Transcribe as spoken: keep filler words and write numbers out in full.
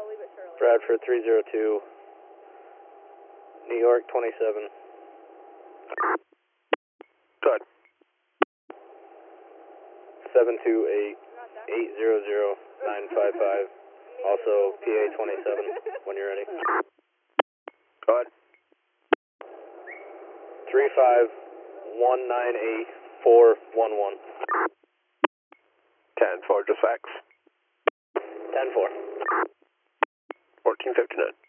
Bradford three zero two, New York twenty-seven. Good. seven two eight, eight zero zero, nine five five. Also P A twenty-seven when you're ready. Good. three five one nine eight four one one. ten four, just fax. ten four. fourteen fifty-nine.